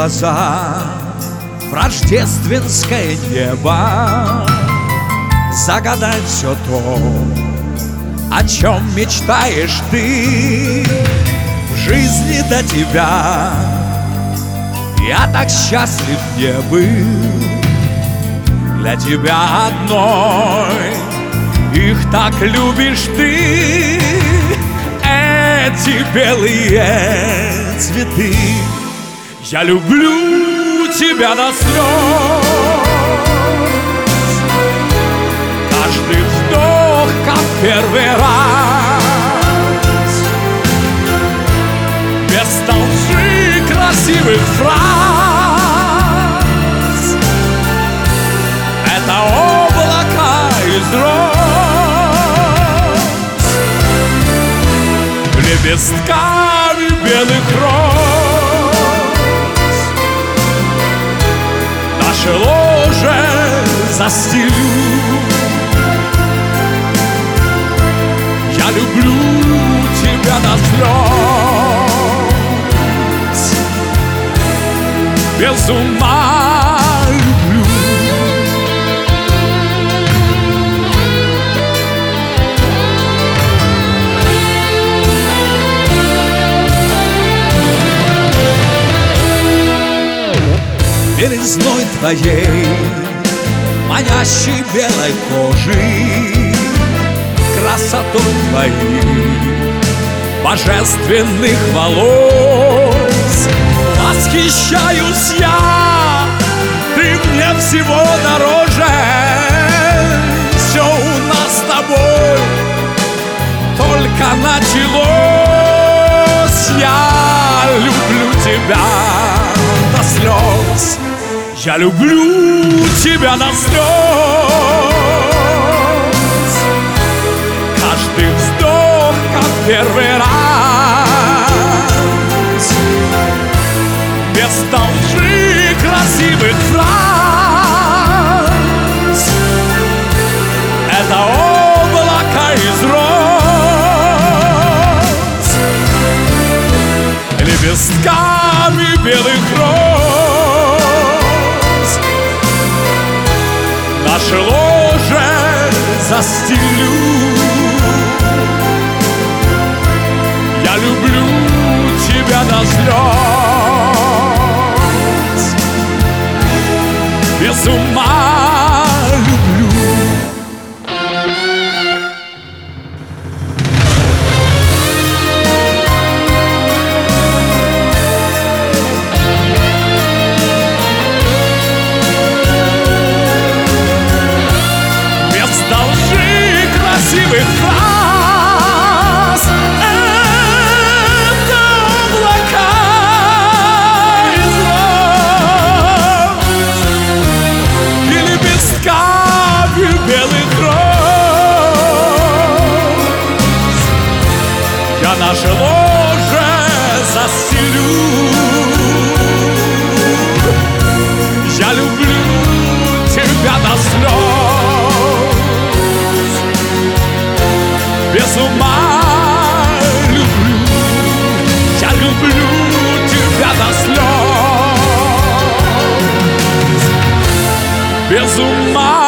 глаза в рождественское небо, загадать все то, о чем мечтаешь ты. В жизни до тебя я так счастлив не был. Для тебя одной их так любишь ты. Эти белые цветы, я люблю тебя до слез. Каждый вздох, как первый раз, без толщи красивых фраз. Это облака из роз, лепестками белых роз. Наше ложе застелю. Я люблю тебя до слез, без ума люблю. Белизной твоей, манящей белой кожи, красотой твоих божественных волос восхищаюсь я. Ты мне всего дороже. Все у нас с тобой только началось. Я люблю тебя до слез. Я люблю тебя до слез. Каждый вздох, как первый раз, без толщи красивых фраз. Это облако из роз, лепестками белых роз. Наше ложе застелю. Я люблю тебя до слез, без ума люблю. Без толщи красивых фраз. Белых роз я наше ложе застелю. Я люблю тебя до слез, без ума люблю. Я люблю тебя до слез, без ума.